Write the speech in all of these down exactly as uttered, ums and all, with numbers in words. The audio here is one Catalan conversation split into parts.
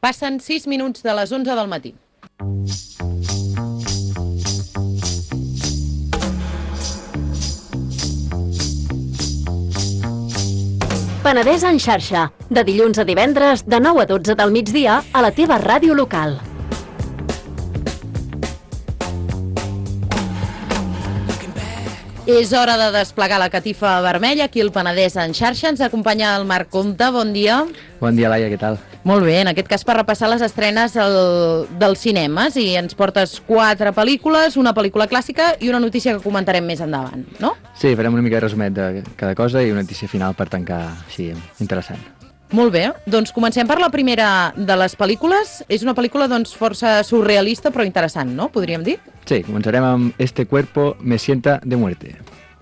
Passen sis minuts de les onze del matí. Penedès en xarxa, de dilluns a divendres, de nou a dotze del migdia, a la teva ràdio local. És hora de desplegar la catifa vermella. Aquí al Penedès en xarxa ens acompanya el Marc Comte. Bon dia. Bon dia, Laia, què tal? Molt bé, en aquest cas per repassar les estrenes el, dels cinemes, i ens portes quatre pel·lícules, una pel·lícula clàssica i una notícia que comentarem més endavant, no? Sí, farem una mica de resumet de cada cosa i una notícia final per tancar així, interessant. Molt bé, doncs comencem per la primera de les pel·lícules. És una pel·lícula doncs força surrealista però interessant, no? Podríem dir? Sí, començarem amb Este cuerpo me sienta de muerte.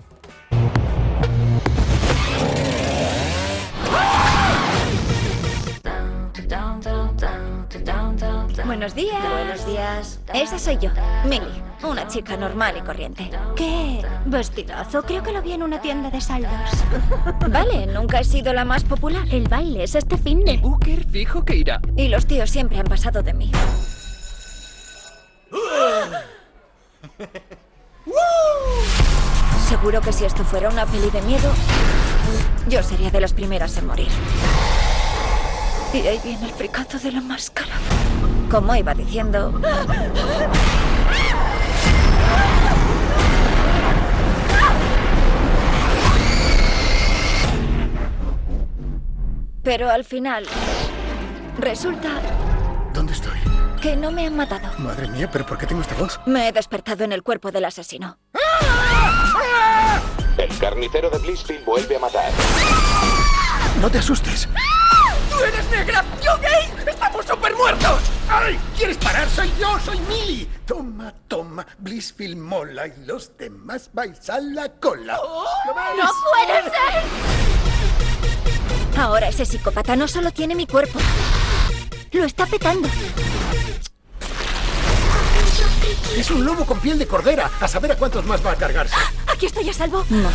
Buenos días. Buenos días. Esa soy yo, Millie, una chica normal y corriente. ¿Qué vestidazo? Creo que lo vi en una tienda de saldos. Vale, nunca he sido la más popular. El baile es este fin de... Y Booker fijo que irá. Y los tíos siempre han pasado de mí. Seguro que si esto fuera una peli de miedo, yo sería de las primeras en morir. Y ahí viene el fricazo de la máscara. Como iba diciendo... Pero al final, resulta... ¿Dónde estoy? Que no me han matado. Madre mía, ¿pero por qué tengo esta voz? Me he despertado en el cuerpo del asesino. El carnicero de Blissfield vuelve a matar. No te asustes. ¡Tú eres negra! ¡Yo gay! ¡Estamos súper muertos! ¡Ay! ¿Quieres parar? ¡Soy yo! ¡Soy Millie! Toma, toma. Blissfield mola y los demás vais a la cola. Oh, ¿Lo veis? ¡No puede ser! Ahora ese psicópata no solo tiene mi cuerpo, lo está petando. Es un lobo con piel de cordera. A saber a cuántos más va a cargarse. ¿Aquí estoy a salvo? No.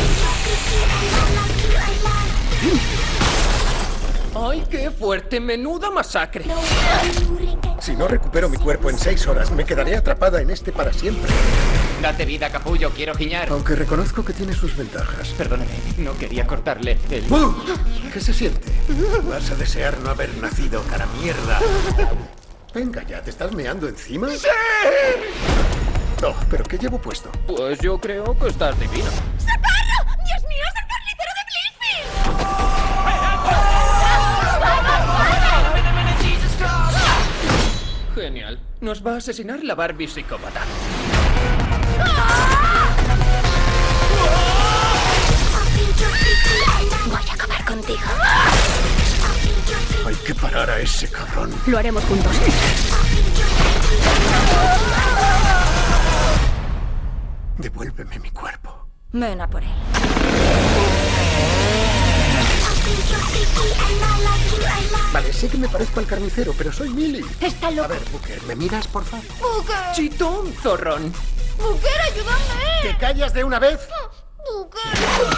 ¡Ay, qué fuerte! ¡Menuda masacre! Si no recupero mi cuerpo en seis horas, me quedaré atrapada en este para siempre. Date vida, capullo, quiero giñar. Aunque reconozco que tiene sus ventajas. Perdóname, no quería cortarle el... ¡Uh! ¿Qué se siente? Vas a desear no haber nacido, cara mierda. Venga ya, ¿te estás meando encima? ¡Sí! No, ¿pero qué llevo puesto? Pues yo creo que estás divino. ¡Socorro! ¡Dios mío, es el carnicero de Blissfield! Genial. Nos va a asesinar la Barbie psicópata. Voy a acabar contigo. Hay que parar a ese cabrón. Lo haremos juntos. Devuélveme mi cuerpo. Ven a por él. Vale, sé que me parezco al carnicero, pero soy Millie. Está A loco. ver, Booker, ¿me miras, por favor? ¡Booker! Chitón, zorrón. ¡Booker, ayúdame! ¿Te callas de una vez? ¡Booker!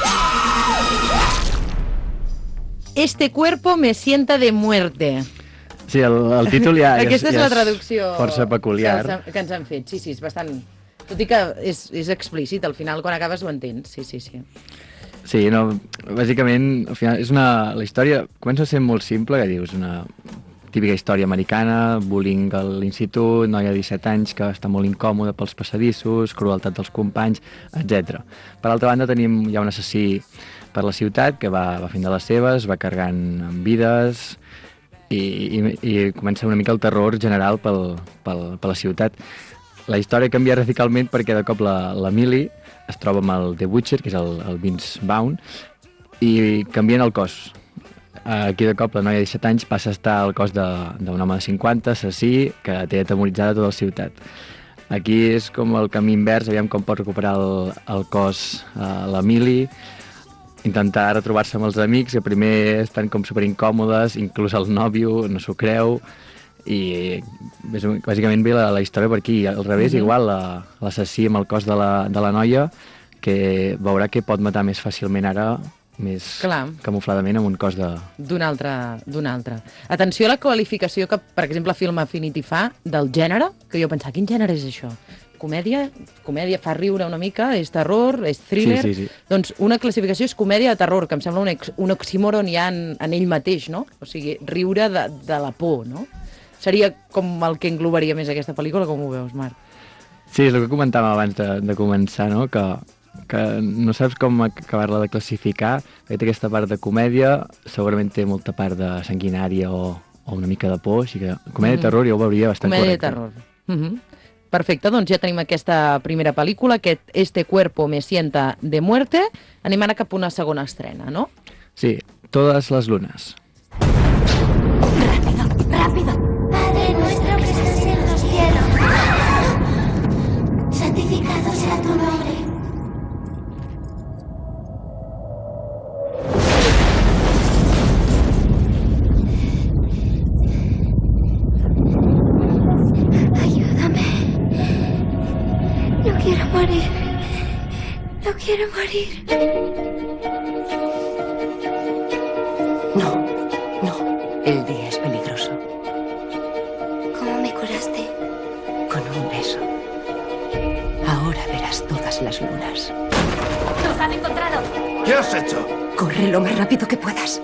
Este cuerpo me sienta de muerte. Sí, el, el títol ja, ja, Aquesta és ja la traducció força peculiar. que, els, que ens han fet. Sí, sí, és bastant... Tot i que és, és explícit, al final quan acabes ho entens. Sí, sí, sí. Sí, no, bàsicament, al final, és una, la història comença a ser molt simple, que dius, una típica història americana, bullying a l'institut, noia de disset anys que està molt incòmoda pels passadissos, crueltat dels companys, etcètera. Per altra banda, tenim ja un assassí per la ciutat que va, va fent de les seves, va carregant amb vides i, i, i comença una mica el terror general pel, pel, per la ciutat. La història canvia radicalment perquè de cop la, la Millie es troba amb el The Butcher, que és el, el Vince Vaughn, i canvien el cos. Aquí de cop la noia de disset anys passa a estar al cos d'un home de cinquanta, assassí, que té atemoritzada tota la ciutat. Aquí és com el camí invers, aviam com pot recuperar el, el cos a la Millie, intentar retrobar-se amb els amics, que primer estan com superincòmodes, inclús el nòvio no s'ho creu, i bàsicament ve la, la història per aquí. Al revés, mm-hmm. igual l'assassí amb el cos de la, de la noia, que veurà que pot matar més fàcilment ara més Clar. camufladament amb un cos de... D'un altre, d'un altre. Atenció a la qualificació que, per exemple, Film Affinity fa del gènere, que jo pensava, quin gènere és això? Comèdia? Comèdia fa riure una mica, és terror, és thriller... Sí, sí, sí. Doncs una classificació és comèdia de terror, que em sembla un, ex, un oxímoron ja en, en ell mateix, no? O sigui, riure de, de la por, no? Seria com el que englobaria més aquesta pel·lícula, com ho veus, Marc? Sí, és el que comentàvem abans de, de començar, no? Que, que no saps com acabar-la de classificar. Té aquesta part de comèdia, segurament té molta part de sanguinària o, o una mica de por, així que comèdia de terror jo ho veuria bastant comèdia correcte. Comèdia de terror. Uh -huh. Perfecte, doncs ja tenim aquesta primera pel·lícula, aquest Este cuerpo me sienta de muerte. Anem ara cap a una segona estrena, no? Sí, Todas las lunas. ¡Rápido, rápido! Padre nuestro que estás en los cielos, santificado sea tu nombre. Ayúdame. No quiero morir. No quiero morir. No, no. El día es peligroso. ¿Cómo me curaste? Con un beso. Ahora verás todas las lunas. ¡Nos han encontrado! ¿Qué has hecho? Corre lo más rápido que puedas.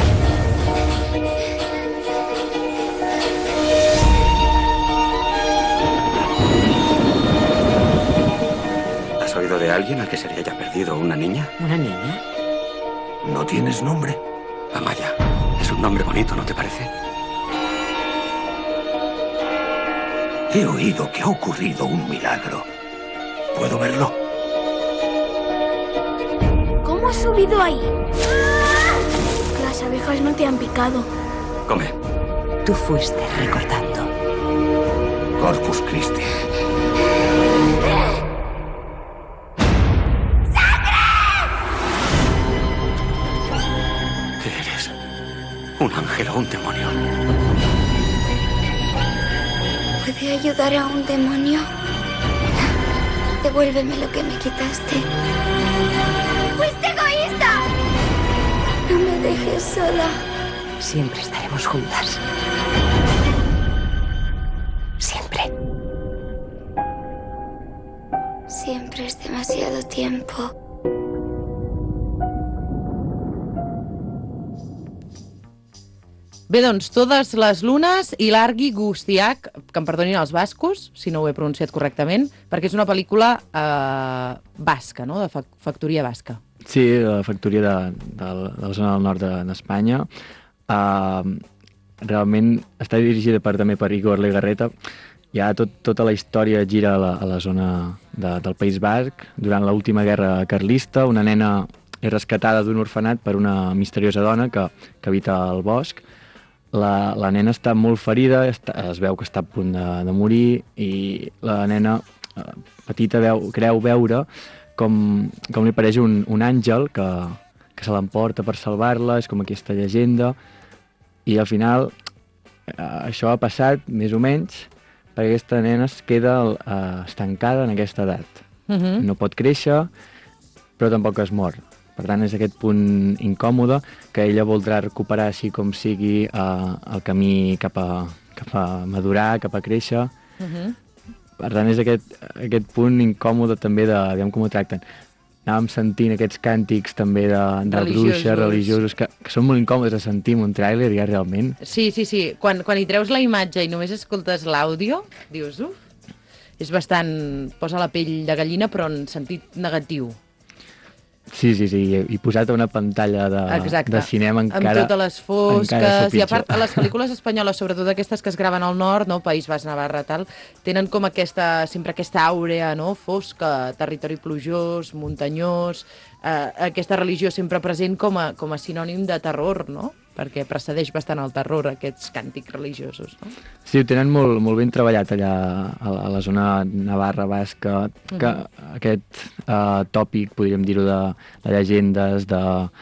¿Has oído de alguien al que se le haya perdido una niña? ¿Una niña? ¿No tienes nombre? Amaya. Es un nombre bonito, ¿no te parece? He oído que ha ocurrido un milagro. ¿Puedo verlo? ¿Cómo has subido ahí? Las abejas no te han picado. Come. Tú fuiste recortando. Corpus Christi. ¿Qué eres? ¿Un ángel o un demonio? ¿Puede ayudar a un demonio? Devuélveme lo que me quitaste. ¡Fuiste egoísta! No me dejes sola. Siempre estaremos juntas. Siempre. Siempre es demasiado tiempo. Bé, doncs, Totes les lunes i l'Argi Gustiak, que em perdonin els bascos, si no ho he pronunciat correctament, perquè és una pel·lícula eh, basca, no?, de fac factoria basca. Sí, de la factoria de, de, de la zona del nord d'Espanya. De, uh, realment està dirigida per, també per Igor Legarreta. Ja tot, tota la història gira a la, a la zona de, del País Basc. Durant l'última guerra carlista, una nena és rescatada d'un orfenat per una misteriosa dona que, que habita al bosc. La, la nena està molt ferida, està, es veu que està a punt de, de morir i la nena eh, petita veu, creu veure com, com li apareix un, un àngel que, que se l'emporta per salvar-la, és com aquesta llegenda, i al final eh, això ha passat més o menys perquè aquesta nena es queda eh, estancada en aquesta edat. Uh-huh. No pot créixer, però tampoc es mor. Per tant, és aquest punt incòmode que ella voldrà recuperar així com sigui eh, el camí cap a, cap a madurar, cap a créixer. Uh-huh. Per tant, és aquest, aquest punt incòmode també de, aviam com ho tracten. Anàvem sentint aquests càntics també de, de Religiosos. bruixes, religiosos, que, que són molt incòmodes de sentir en un tràiler, ja realment. Sí, sí, sí. Quan, quan hi treus la imatge i només escoltes l'àudio, dius, uf, és bastant... posa la pell de gallina, però en sentit negatiu. Sí, sí, sí, i posat a una pantalla de, de cinema encara... amb totes les fosques, i a part, pitjor. a les pel·lícules espanyoles, sobretot aquestes que es graven al nord, no, País Basc, Navarra, tal, tenen com aquesta, sempre aquesta àurea, no?, fosca, territori plujós, muntanyós, eh, aquesta religió sempre present com a, com a sinònim de terror, no?, perquè precedeix bastant el terror, aquests càntics religiosos, no? Sí, ho tenen molt, molt ben treballat allà a la, a la zona Navarra, Basca, que uh-huh. aquest uh, tòpic, podríem dir-ho, de, de llegendes, de,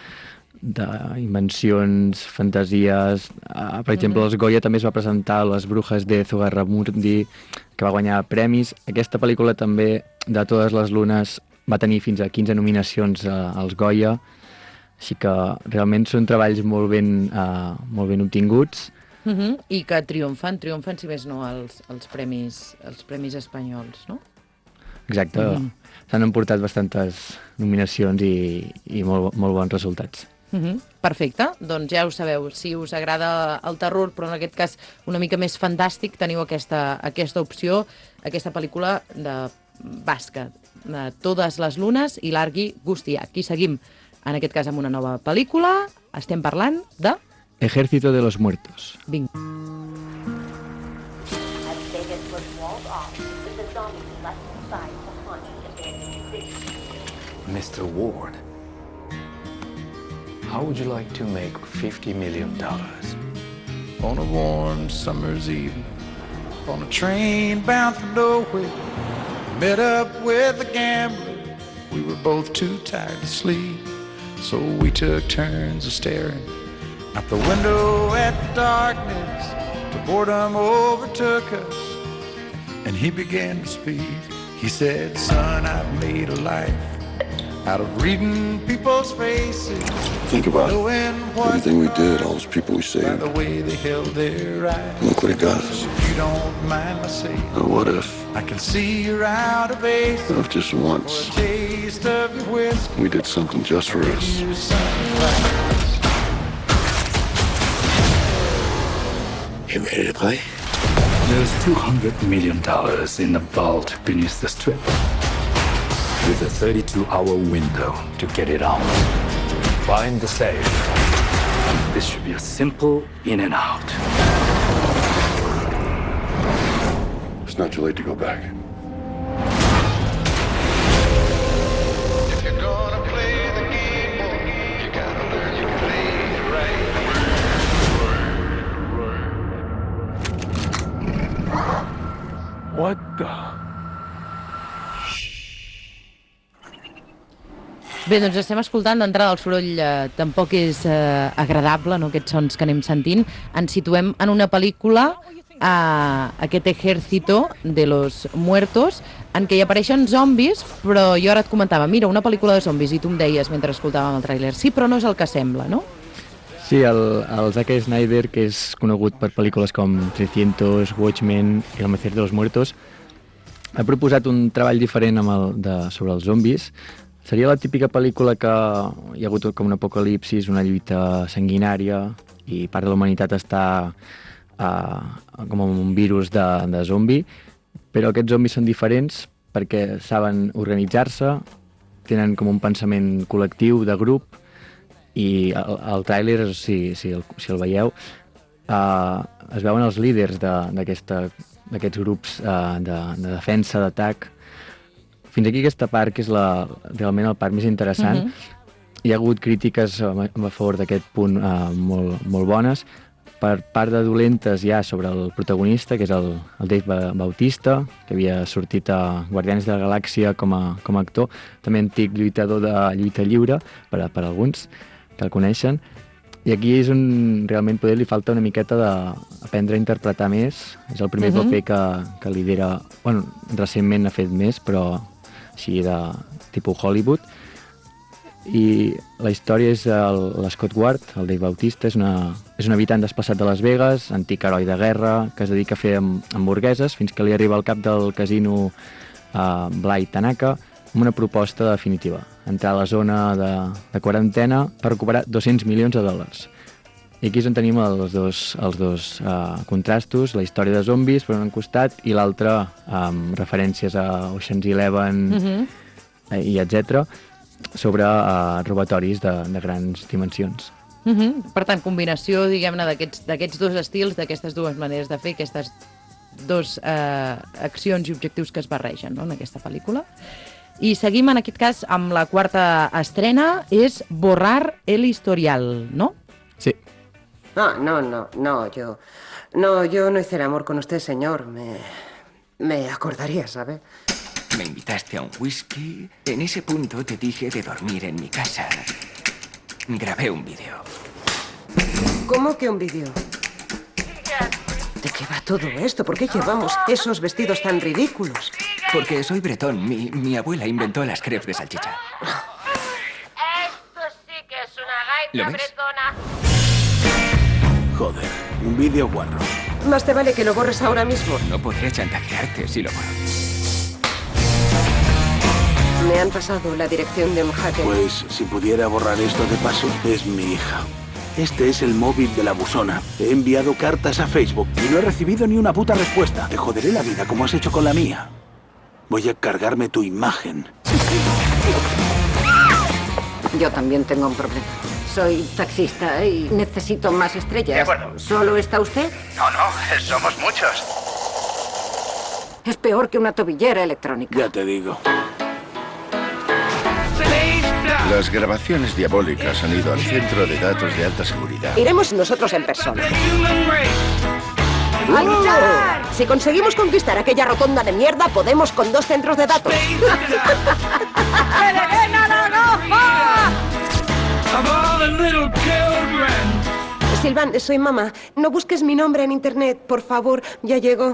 d'invencions, fantasies... Uh, per exemple, uh-huh. els Goya també es va presentar Les brujas de Zugarramurdi, que va guanyar premis. Aquesta pel·lícula també, de Totes les lunes, va tenir fins a quinze nominacions uh, als Goya. Així que realment són treballs molt ben, uh, molt ben obtinguts. Uh -huh. I que triomfen, triomfen, si més no, els, els, premis, els premis espanyols, no? Exacte. Uh -huh. S'han emportat bastantes nominacions i, i molt, molt bons resultats. Uh -huh. Perfecte, doncs ja ho sabeu, si us agrada el terror, però en aquest cas una mica més fantàstic, teniu aquesta, aquesta opció, aquesta pel·lícula de basca, de Totes les lunes i Largi Gusti. Aquí seguim, en aquest cas amb una nova pel·lícula, estem parlant de... Ejército de los Muertos. Vinga. mister Ward, how would you like to make fifty million dollars? On a warm summer's evening, on a train bound for nowhere, met up with a gambler. We were both too tired to sleep, so we took turns of staring out the window at the darkness. The boredom overtook us, and he began to speak. He said, son, I've made a life out of reading people's faces. Think about everything we did, all those people we saved. By the way they held their eyes. Look what it got us. If you don't mind my saying, Now what if, I can see you're out of base. what if just once For a taste of your whiskey, we did something just for us? you sunrise. You ready to play? There's two hundred million dollars in the vault beneath the strip, with a thirty-two hour window to get it out. Find the safe. This should be a simple in and out. It's not too late to go back. If you're gonna play the game, boy, you gotta learn to play it right. What the? Bé, doncs estem escoltant d'entrada el soroll, eh, tampoc és eh, agradable, no, aquests sons que anem sentint. Ens situem en una pel·lícula, eh, aquest Ejército de los Muertos, en què hi apareixen zombis, però jo ara et comentava, mira, una pel·lícula de zombis, i tu em deies mentre escoltàvem el tràiler, sí, però no és el que sembla, no? Sí, el, el Zack Snyder, que és conegut per pel·lícules com trescientos, Watchmen i El Amanecer de los Muertos, ha proposat un treball diferent amb el de, sobre els zombis. Seria la típica pel·lícula que hi ha hagut com un apocalipsis, una lluita sanguinària i part de la humanitat està uh, com un virus de, de zombi, però aquests zombis són diferents perquè saben organitzar-se, tenen com un pensament col·lectiu, de grup, i el, el tràiler, si, si, el, si el veieu, uh, es veuen els líders d'aquests grups uh, de, de defensa, d'atac. Fins aquí aquesta part, que és la, realment el part més interessant. Uh-huh. Hi ha hagut crítiques a, a favor d'aquest punt uh, molt, molt bones. Per part de dolentes ja sobre el protagonista, que és el, el Dave Bautista, que havia sortit a Guardians de la Galàxia com a, com a actor, també antic lluitador de lluita lliure, per, per alguns que el coneixen. I aquí és on realment poder li falta una miqueta d'aprendre a interpretar més. És el primer uh-huh. paper que, que lidera... Bueno, recentment ha fet més, però així de tipus Hollywood. I la història és l'Scott Ward, el Dave Bautista, és, una, és un habitant desplaçat de Las Vegas, antic heroi de guerra, que es dedica a fer hamburgueses, fins que li arriba al cap del casino uh, Bly Tanaka amb una proposta definitiva: entrar a la zona de, de quarantena per recuperar dos-cents milions de dòlars. I aquí és on tenim els dos, els dos uh, contrastos, la història de zombis per un costat i l'altre amb um, referències a Ocean's Eleven uh-huh. i etcètera, sobre uh, robatoris de, de grans dimensions. Uh-huh. Per tant, combinació, diguem-ne, d'aquests dos estils, d'aquestes dues maneres de fer, aquestes dues uh, accions i objectius que es barregen, no?, en aquesta pel·lícula. I seguim, en aquest cas, amb la quarta estrena, és Borrar el historial, ¿no? Sí. Ah, no, no, no, yo... No, yo no hice el amor con usted, señor. Me... me acordaría, ¿sabe? Me invitaste a un whisky. En ese punto te dije de dormir en mi casa. Grabé un vídeo. ¿Cómo que un vídeo? ¿De qué va todo esto? ¿Por qué llevamos esos vestidos tan ridículos? Porque soy bretón. Mi, mi abuela inventó las crepes de salchicha. Esto sí que es una ¿Lo ves? Joder, un vídeo guarro. Más te vale que lo borres ahora mismo. No podría chantajearte si lo borro. Me han pasado la dirección de un hacker. Pues si pudiera borrar esto de paso, es mi hija. Este es el móvil de la buzona. He enviado cartas a Facebook y no he recibido ni una puta respuesta. Te joderé la vida como has hecho con la mía. Voy a cargarme tu imagen. Yo también tengo un problema. Soy taxista y necesito más estrellas. De acuerdo. ¿Solo está usted? No, no, somos muchos. Es peor que una tobillera electrónica. Ya te digo. Las grabaciones diabólicas han ido al centro de datos de alta seguridad. Iremos nosotros en persona. ¡A luchar! Si conseguimos conquistar aquella rotonda de mierda, podemos con dos centros de datos. ¡Que le den a la gafa! Silvan, soy mamá. No busques mi nombre en internet, por favor. Ya llego.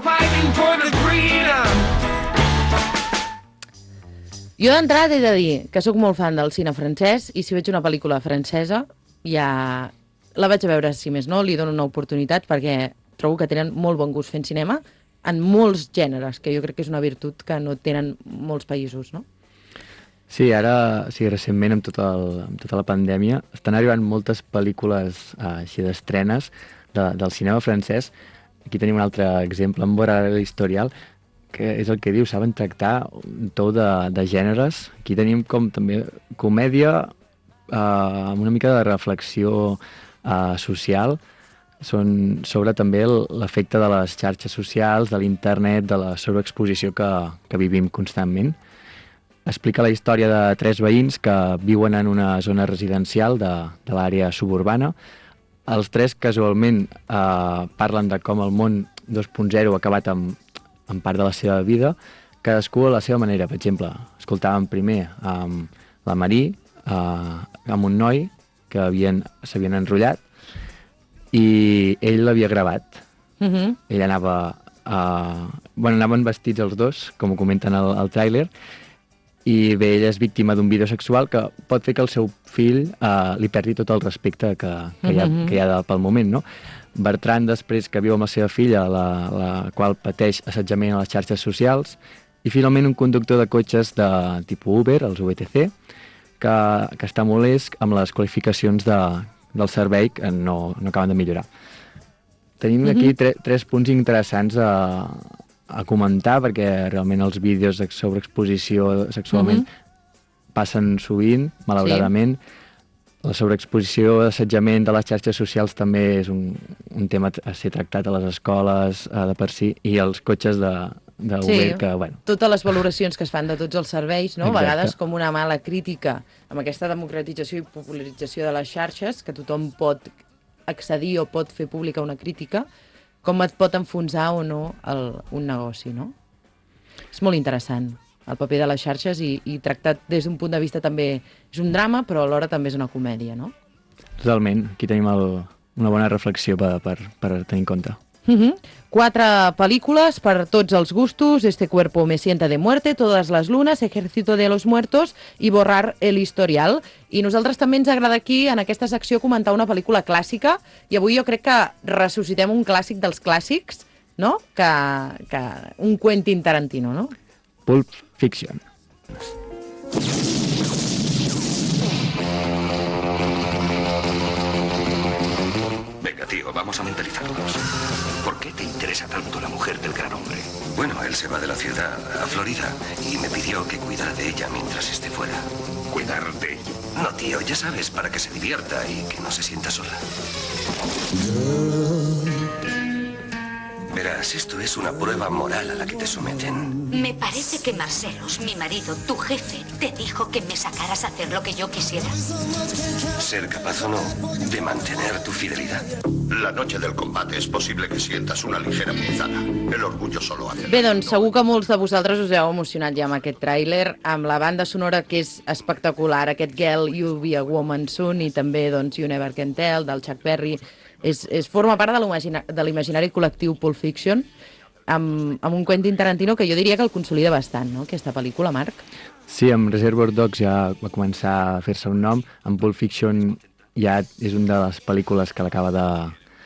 Jo d'entrada he de dir que sóc molt fan del cine francès i si veig una pel·lícula francesa ja la vaig a veure, si més no, li dono una oportunitat perquè trobo que tenen molt bon gust fent cinema en molts gèneres, que jo crec que és una virtut que no tenen molts països, no? Sí, ara, sí, recentment, amb tota, el, amb tota la pandèmia, estan arribant moltes pel·lícules eh, així d'estrenes de, del cinema francès. Aquí tenim un altre exemple, en veure l'historial, que és el que diu, saben tractar un tou de, de gèneres. Aquí tenim com també comèdia eh, amb una mica de reflexió eh, social, són sobre també l'efecte de les xarxes socials, de l'internet, de la sobreexposició que, que vivim constantment. Explica la història de tres veïns que viuen en una zona residencial de, de l'àrea suburbana. Els tres casualment eh, parlen de com el món dos punt zero ha acabat amb, amb part de la seva vida, cadascú a la seva manera. Per exemple, escoltàvem primer amb la Marie, eh, amb un noi que s'havien enrotllat i ell l'havia gravat. Uh-huh. Ell anava... Eh, bueno, anaven vestits els dos, com ho comenten al, al tràiler, i bé, ella és víctima d'un vídeo sexual que pot fer que el seu fill eh, li perdi tot el respecte que, que, hi ha, Mhm. que hi ha de, pel moment, no? Bertran, després, que viu amb la seva filla, la, la qual pateix assetjament a les xarxes socials, i finalment un conductor de cotxes de tipus Uber, els U T C, que, que està molest amb les qualificacions de, del servei que no, no acaben de millorar. Tenim aquí Mhm. tre, tres punts interessants a, a comentar, perquè realment els vídeos de sobreexposició sexualment passen sovint, malauradament. La sobreexposició d'assetjament de les xarxes socials també és un, un tema a ser tractat a les escoles eh, de per si, i els cotxes de, de Sí, Uber, que, bueno, totes les valoracions que es fan de tots els serveis, no? A Exacte. vegades com una mala crítica amb aquesta democratització i popularització de les xarxes, que tothom pot accedir o pot fer pública una crítica, com et pot enfonsar o no el, un negoci, no? És molt interessant el paper de les xarxes i, i tractat des d'un punt de vista també és un drama, però alhora també és una comèdia, no? totalment. Aquí tenim el, una bona reflexió per, per, per tenir en compte. Uh-huh. Quatre pel·lícules per tots els gustos: Este cuerpo me sienta de muerte, Todas las lunas, Ejército de los muertos i Borrar el historial. I nosaltres també ens agrada aquí, en aquesta secció, comentar una pel·lícula clàssica, i avui jo crec que ressuscitem un clàssic dels clàssics, no? Que, que un Quentin Tarantino, no? Pulp Fiction. Venga, tío, vamos a mentalizarnos. ¿Por qué te interesa tanto la mujer del gran hombre? Bueno, él se va de la ciudad a Florida y me pidió que cuidara de ella mientras esté fuera. ¿Cuidar de ella? No, tío, ya sabes, para que se divierta y que no se sienta sola. Verás, esto es una prueba moral a la que te someten. Me parece que Marcelos, mi marido, tu jefe, te dijo que me sacaras a hacer lo que yo quisiera. Ser capaz o no de mantener tu fidelidad. La noche del combate es posible que sientas una ligera punzada. El orgullo solo hace... Bé, doncs segur que molts de vosaltres us heu emocionat ja amb aquest tràiler, amb la banda sonora que és espectacular, aquest Girl, You'll Be a Woman Soon, i també doncs, You Never Can Tell, del Chuck Berry. És, és, forma part de l'imaginari col·lectiu Pulp Fiction, amb, amb un Quentin Tarantino que jo diria que el consolida bastant, no?, aquesta pel·lícula, Marc. Sí, amb Reservoir Dogs ja va començar a fer-se un nom, amb Pulp Fiction ja és una de les pel·lícules que l'acaba de,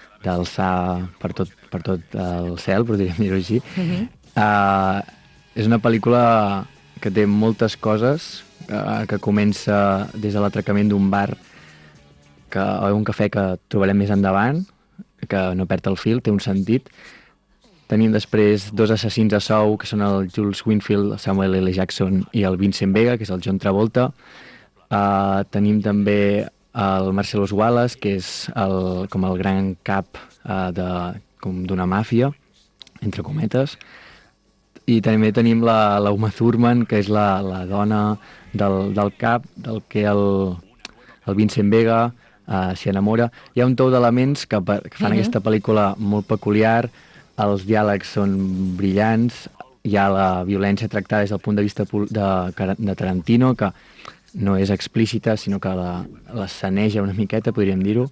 d'alçar per tot, per tot el cel, podríem dir-ho així. Uh-huh. Uh, és una pel·lícula que té moltes coses, uh, que comença des de l'atracament d'un bar que, o un cafè que trobarem més endavant, que no perd el fil, té un sentit. Tenim després dos assassins a sou, que són el Jules Winfield, el Samuel L. Jackson i el Vincent Vega, que és el John Travolta. Uh, tenim també el Marcellus Wallace, que és el, com el gran cap uh, de, com d'una màfia, entre cometes. I també tenim la, la Uma Thurman, que és la, la dona del, del cap, del que el, el Vincent Vega uh, s'hi enamora. Hi ha un tou d'elements que, que fan uh-huh. aquesta pel·lícula molt peculiar, els diàlegs són brillants, hi ha la violència tractada des del punt de vista de, de Tarantino, que no és explícita, sinó que la, la saneja una miqueta, podríem dir-ho,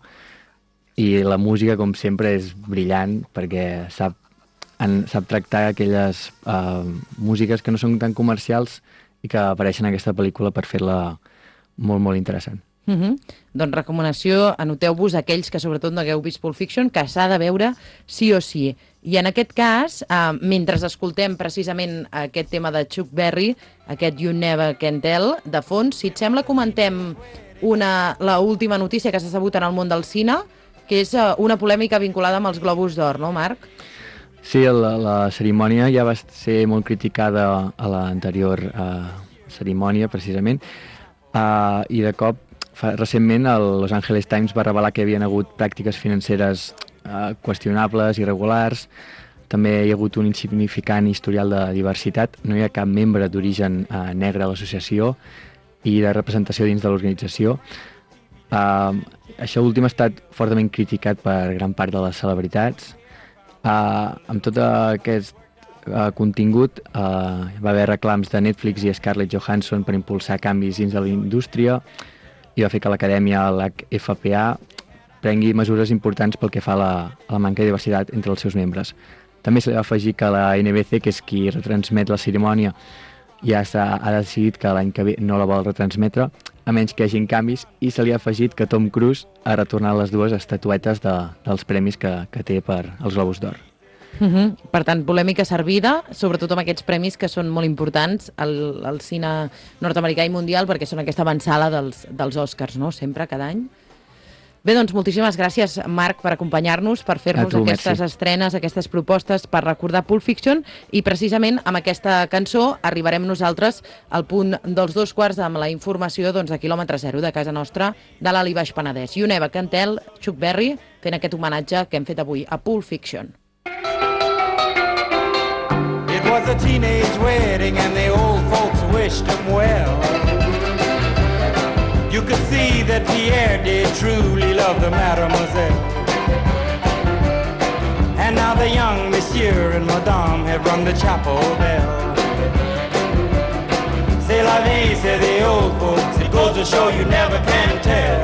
i la música, com sempre, és brillant, perquè sap En, sap tractar aquelles uh, músiques que no són tan comercials i que apareixen en aquesta pel·lícula per fer-la molt, molt interessant. Uh-huh. Doncs recomanació, anoteu-vos aquells que sobretot no hagueu vist Pulp Fiction, que s'ha de veure sí o sí. I en aquest cas, uh, mentre escoltem precisament aquest tema de Chuck Berry, aquest You Never Can Tell, de fons, si et sembla, comentem una, la última notícia que s'ha sabut en el món del cine, que és uh, una polèmica vinculada amb els Globus d'Or, no, Marc? Sí, la, la cerimònia ja va ser molt criticada a l'anterior uh, cerimònia, precisament, uh, i de cop, fa, recentment, el Los Angeles Times va revelar que hi havia hagut pràctiques financeres uh, qüestionables, irregulars, també hi ha hagut un insignificant historial de diversitat, no hi ha cap membre d'origen uh, negre a l'associació i de representació dins de l'organització. Uh, això últim ha estat fortament criticat per gran part de les celebritats. Uh, amb tot aquest uh, contingut uh, va haver reclams de Netflix i Scarlett Johansson per impulsar canvis dins de la indústria i va fer que l'acadèmia, la F P A, prengui mesures importants pel que fa a la, a la manca de diversitat entre els seus membres. També se li va afegir que la N B C, que és qui retransmet la cerimònia, ja ha decidit que l'any que ve no la vol retransmetre, a menys que hi hagin canvis, i se li ha afegit que Tom Cruise ha retornat les dues estatuetes de, dels premis que, que té per als Globus d'Or. Uh-huh. Per tant, polèmica servida, sobretot amb aquests premis que són molt importants al, al cine nord-americà i mundial, perquè són aquesta avançala dels, dels Oscars, no?, sempre, cada any. Bé, doncs, moltíssimes gràcies, Marc, per acompanyar-nos, per fer-nos tu, aquestes merci. estrenes, aquestes propostes, per recordar Pulp Fiction, i precisament amb aquesta cançó arribarem nosaltres al punt dels dos quarts amb la informació doncs, de quilòmetre zero de casa nostra, de l'Alt i Baix Penedès. You Never Can Tell, Chuck Berry, fent aquest homenatge que hem fet avui a Pulp Fiction. It was a teenage wedding and the old folks wished him well. You could see that Pierre did truly love the mademoiselle. And now the young monsieur and madame have rung the chapel bell. C'est la vie, say the old folks, it goes to show you never can tell.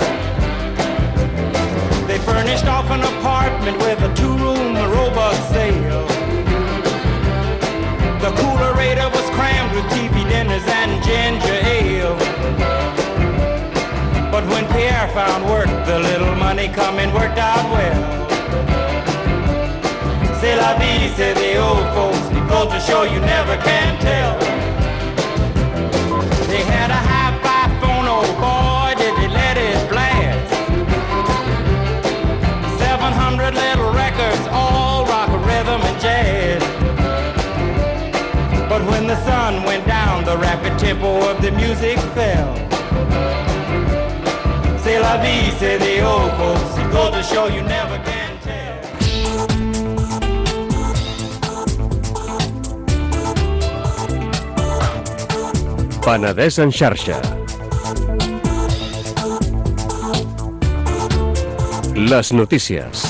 They furnished off an apartment with a two-room robot sale. The coolerator was crammed with T V dinners and ginger ale. But when Pierre found work, the little money coming worked out well. C'est la vie, say the old folks, it goes to show you never can tell. They had a hi-fi phone, oh boy, did they let it blast. Seven hundred little records, all rock, rhythm, and jazz. But when the sun went down, the rapid tempo of the music fell. C'est la vie, say the old folks, it goes to show you never can tell. Penedès en xarxa. Les notícies.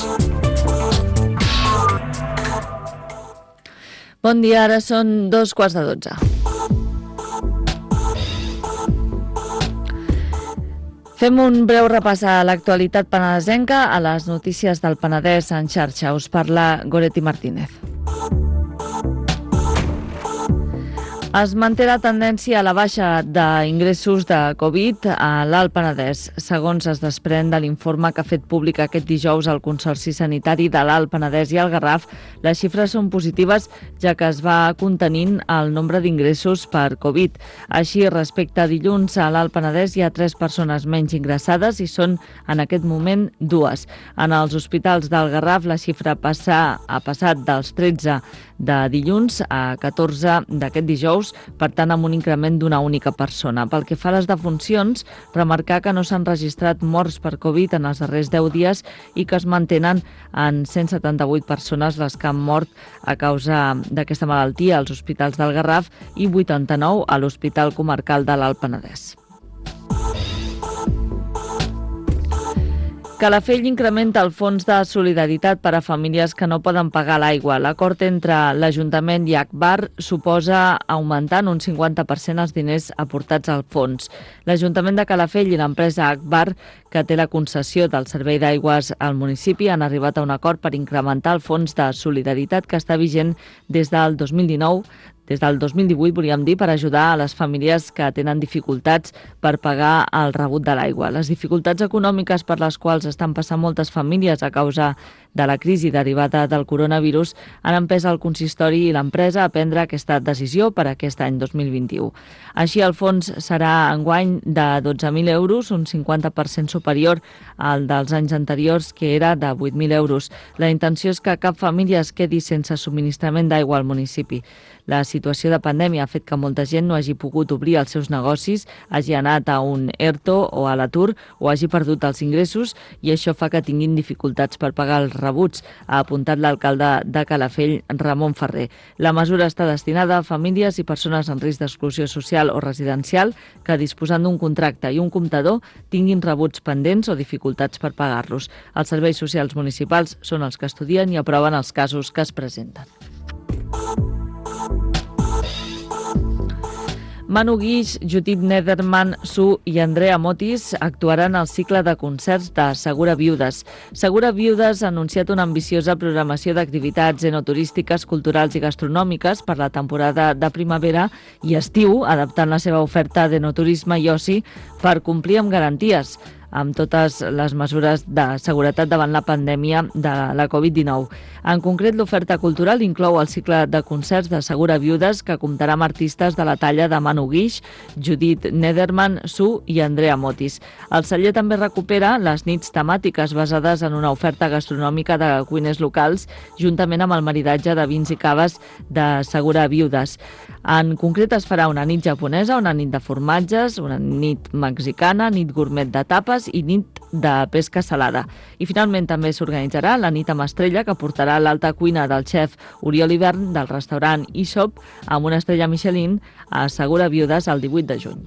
Bon dia, ara són dos quarts de dotze. Fem un breu repàs a l'actualitat penedesenca a les notícies del Penedès en xarxa. Us parla Goretti Martínez. Es manté la tendència a la baixa d'ingressos de Covid a l'Alt Penedès. Segons es desprèn de l'informe que ha fet públic aquest dijous el Consorci Sanitari de l'Alt Penedès i el Garraf, les xifres són positives, ja que es va contenint el nombre d'ingressos per Covid. Així, respecte a dilluns, a l'Alt Penedès hi ha tres persones menys ingressades i són en aquest moment dues. En els hospitals del Garraf la xifra passa, ha passat dels tretze de dilluns a catorze d'aquest dijous, per tant amb un increment d'una única persona. Pel que fa a les defuncions, remarcar que no s'han registrat morts per Covid en els darrers deu dies i que es mantenen en cent setanta-vuit persones les que han mort a causa d'aquesta malaltia als hospitals del Garraf i vuitanta-nou a l'Hospital Comarcal de l'Alt Penedès. Calafell incrementa el fons de solidaritat per a famílies que no poden pagar l'aigua. L'acord entre l'Ajuntament i Agbar suposa augmentar en un cinquanta per cent els diners aportats al fons. L'Ajuntament de Calafell i l'empresa Agbar, que té la concessió del servei d'aigües al municipi, han arribat a un acord per incrementar el fons de solidaritat que està vigent des del dos mil dinou, des del dos mil divuit, volíem dir, per ajudar a les famílies que tenen dificultats per pagar el rebut de l'aigua. Les dificultats econòmiques per les quals estan passant moltes famílies a causa de la crisi derivada del coronavirus han empès el consistori i l'empresa a prendre aquesta decisió per aquest any dos mil vint-i-u. Així, el fons serà enguany de dotze mil euros, un cinquanta per cent superior al dels anys anteriors, que era de vuit mil euros. La intenció és que cap família es quedi sense subministrament d'aigua al municipi. La situació de pandèmia ha fet que molta gent no hagi pogut obrir els seus negocis, hagi anat a un ERTO o a l'atur o hagi perdut els ingressos i això fa que tinguin dificultats per pagar els rebuts, ha apuntat l'alcalde de Calafell, Ramon Ferrer. La mesura està destinada a famílies i persones en risc d'exclusió social o residencial que, disposant d'un contracte i un comptador, tinguin rebuts pendents o dificultats per pagar-los. Els serveis socials municipals són els que estudien i aproven els casos que es presenten. Manu Guix, Judit Nederman, Su i Andrea Motis actuaran al cicle de concerts de Segura Viudes. Segura Viudes ha anunciat una ambiciosa programació d'activitats enoturístiques, culturals i gastronòmiques per la temporada de primavera i estiu, adaptant la seva oferta d'enoturisme i oci per complir amb garanties, amb totes les mesures de seguretat davant la pandèmia de la Covid dinou. En concret, l'oferta cultural inclou el cicle de concerts de Segura Viudes, que comptarà amb artistes de la talla de Manu Guix, Judit Nederman, Su i Andrea Motis. El celler també recupera les nits temàtiques basades en una oferta gastronòmica de cuiners locals, juntament amb el maridatge de vins i caves de Segura Viudes. En concret, es farà una nit japonesa, una nit de formatges, una nit mexicana, nit gourmet de tapes i nit de pesca salada. I finalment també s'organitzarà la nit amb estrella, que portarà l'alta cuina del xef Oriol Hivern del restaurant Ishop amb una estrella Michelin a Segura Viudes el divuit de juny.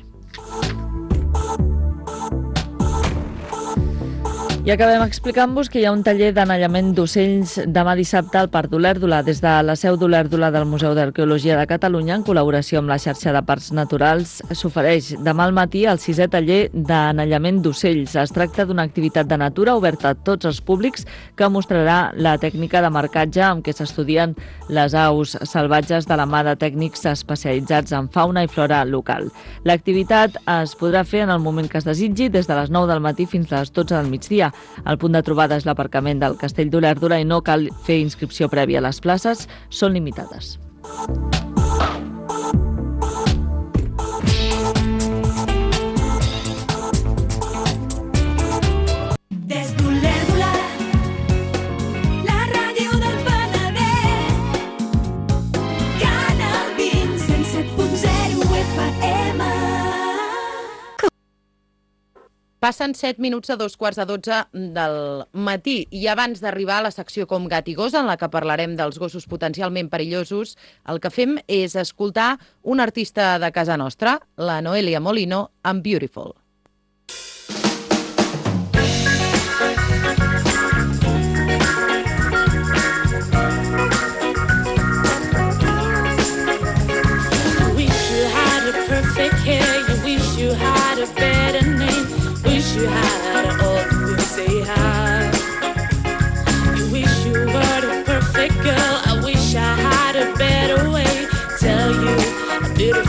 I acabem explicant-vos que hi ha un taller d'anellament d'ocells demà dissabte al Parc d'Olèrdola. Des de la seu d'Olèrdola del Museu d'Arqueologia de Catalunya, en col·laboració amb la xarxa de parcs naturals, s'ofereix demà al matí el sisè taller d'anellament d'ocells. Es tracta d'una activitat de natura oberta a tots els públics que mostrarà la tècnica de marcatge amb què s'estudien les aus salvatges de la mà de tècnics especialitzats en fauna i flora local. L'activitat es podrà fer en el moment que es desitgi, des de les nou del matí fins a les dotze del migdia. El punt de trobada és l'aparcament del Castell d'Olèrdola i no cal fer inscripció prèvia. Les places són limitades. Des d'Olèrdola, la ràdio del Penedès, Canal vint, cent set punt zero F M. Passen set minuts a dos quarts de dotze del matí i abans d'arribar a la secció Com gat i gos, en la que parlarem dels gossos potencialment perillosos, el que fem és escoltar un artista de casa nostra, la Noelia Molino, amb Beautiful. Wish you had a perfect hair, you wish you had a better name. Wish you had all the things they have. You wish you were the perfect girl. I wish I had a better way. Tell you how beautiful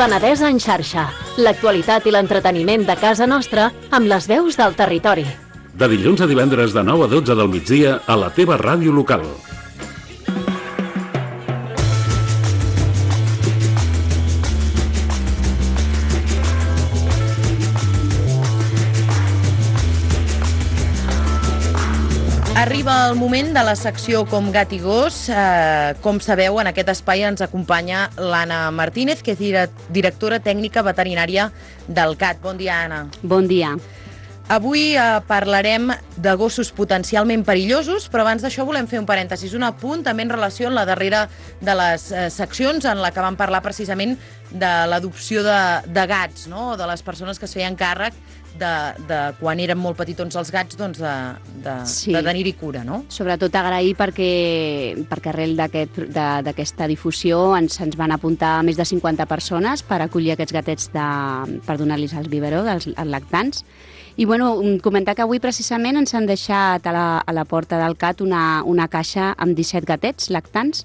Penedès en xarxa. L'actualitat i l'entreteniment de casa nostra amb les veus del territori. De dilluns a divendres de nou a dotze del migdia a la teva ràdio local. Arriba el moment de la secció Com gat i gos. Eh, com sabeu, en aquest espai ens acompanya l'Anna Martínez, que és directora tècnica veterinària del C A T. Bon dia, Anna. Bon dia. Avui eh, parlarem de gossos potencialment perillosos, però abans d'això volem fer un parèntesis, un apunt també en relació amb la darrera de les eh, seccions en la que vam parlar precisament de l'adopció de, de gats, no? De les persones que es feien càrrec de, de quan eren molt petitons els gats, doncs de, de, Sí. de tenir-hi cura, no? Sobretot agrair perquè, perquè arrel d'aquest- de- d'aquesta difusió ens, ens van apuntar més de cinquanta persones per acollir aquests gatets de, per donar-los el biberó, dels els lactants. I bueno, comentar que avui precisament ens han deixat a la, a la porta del C A T una, una caixa amb disset gatets lactants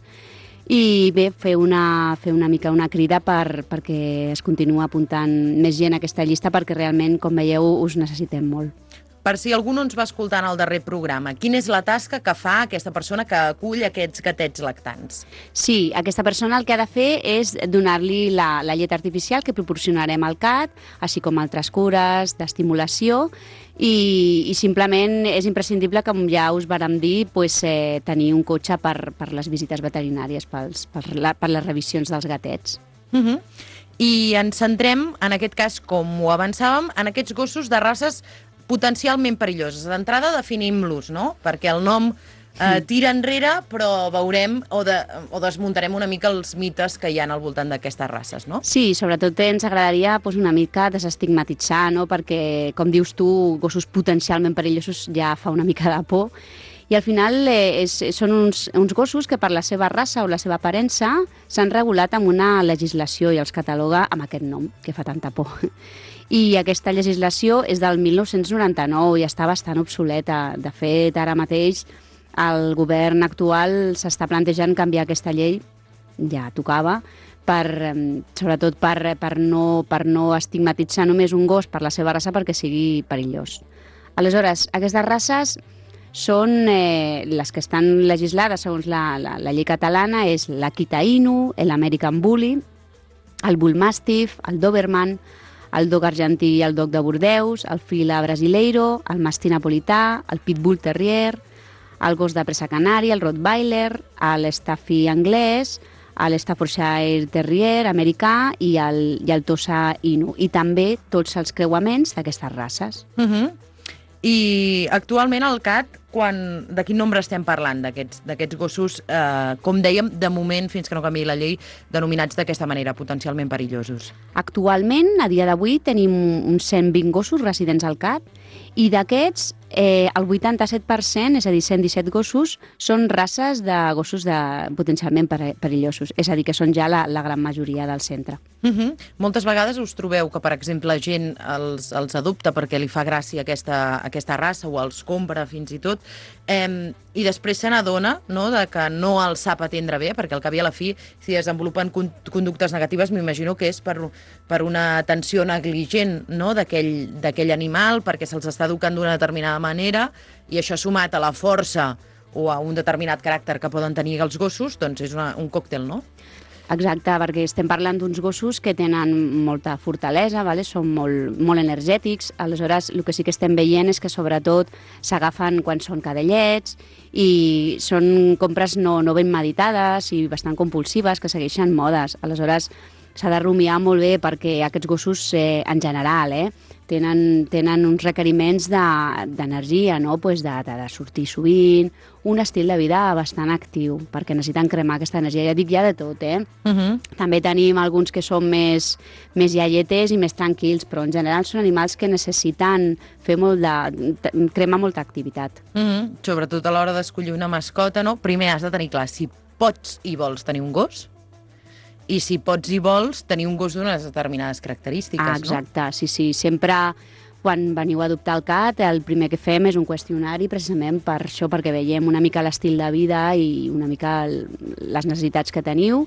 i bé, fer una, fer una mica una crida per, perquè es continua apuntant més gent a aquesta llista perquè realment, com veieu, us necessitem molt. Per si algú no ens va escoltar en el darrer programa, quina és la tasca que fa aquesta persona que acull aquests gatets lactants? Sí, aquesta persona el que ha de fer és donar-li la, la llet artificial que proporcionarem al C A T, així com altres cures d'estimulació, i, i simplement és imprescindible, com ja us vàrem dir, pues, eh, tenir un cotxe per, per les visites veterinàries, pels, per, la, per les revisions dels gatets. Uh -huh. I ens centrem, en aquest cas, com ho avançàvem, en aquests gossos de races potencialment perilloses. D'entrada definim-los, no? Perquè el nom eh, tira enrere, però veurem o, de, o desmuntarem una mica els mites que hi ha al voltant d'aquestes races, no? Sí, sobretot ens agradaria pues, una mica desestigmatitzar, no? Perquè, com dius tu, gossos potencialment perillosos ja fa una mica de por. I al final eh, és, són uns, uns gossos que per la seva raça o la seva aparença s'han regulat amb una legislació i els cataloga amb aquest nom, que fa tanta por. I aquesta legislació és del mil nou-cents noranta-nou i està bastant obsoleta. De fet, ara mateix el govern actual s'està plantejant canviar aquesta llei, ja tocava, per, sobretot per, per, no, per no estigmatitzar només un gos per la seva raça perquè sigui perillós. Aleshores, aquestes races són eh, les que estan legislades segons la, la, la llei catalana, és l'Akita Inu, l'American Bully, el Bull Mastiff, el Doberman, el dog argentí i el dog de Bordeus, el fila brasileiro, el mastí napolità, el pitbull terrier, el gos de presa canari, el rottweiler, l'estaffy anglès, l'Staffordshire terrier americà i el, i el tosa inu. I també tots els creuaments d'aquestes races. Uh -huh. I actualment el C A T, quan, de quin nombre estem parlant d'aquests gossos, eh, com dèiem, de moment, fins que no canviï la llei, denominats d'aquesta manera, potencialment perillosos? Actualment, a dia d'avui, tenim uns cent vint gossos residents al C A T i d'aquests eh, el vuitanta-set per cent, és a dir, cent disset gossos, són races de gossos de potencialment perillosos, és a dir, que són ja la, la gran majoria del centre. Uh -huh. Moltes vegades us trobeu que, per exemple, gent els, els adopta perquè li fa gràcia aquesta, aquesta raça o els compra fins i tot, eh, i després se n'adona, no?, de que no els sap atendre bé, perquè al cap i a la fi, si desenvolupen con conductes negatives, m'imagino que és per, per una atenció negligent, no?, d'aquell d'aquell animal, perquè se'ls està educant d'una determinada manera, i això sumat a la força o a un determinat caràcter que poden tenir els gossos, doncs és una, un còctel, no? Exacte, perquè estem parlant d'uns gossos que tenen molta fortalesa, vale? Són molt, molt energètics, aleshores el que sí que estem veient és que sobretot s'agafen quan són cadellets i són compres no, no ben meditades i bastant compulsives que segueixen modes. Aleshores s'ha de rumiar molt bé perquè aquests gossos eh, en general eh, tenen, tenen uns requeriments d'energia, de, no? Pues de, de, de sortir sovint, un estil de vida bastant actiu, perquè necessiten cremar aquesta energia. Ja dic ja de tot, eh? Uh -huh. També tenim alguns que són més, més iaietes i més tranquils, però en general són animals que necessiten fer molt de, cremar molta activitat. Uh -huh. Sobretot a l'hora d'escollir una mascota, no? Primer has de tenir clar si pots i vols tenir un gos, i si pots i vols tenir un gos d'unes determinades característiques, ah, exacte, no? Sí, sí, sempre quan veniu a adoptar el C A T, el primer que fem és un qüestionari precisament per això, perquè veiem una mica l'estil de vida i una mica el, les necessitats que teniu